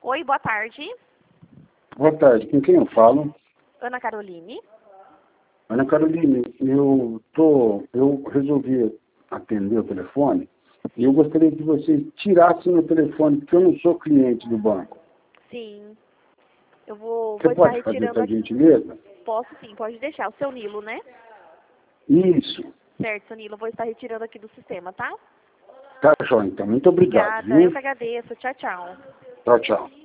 Oi, boa tarde. Boa tarde, com quem eu falo? Ana Caroline. Ana Caroline, eu resolvi atender o telefone e eu gostaria que você tirasse meu telefone, porque eu não sou cliente do banco. Sim. Eu vou Você estar pode fazer retirando essa aqui. gentileza? Posso sim, pode deixar. O seu Nilo, né? Isso. Certo, seu Nilo. Eu vou estar retirando aqui do sistema, tá? Tá, João, então. Muito obrigado, Obrigada. Eu viu? que agradeço. Tchau, tchau. Tchau, tchau.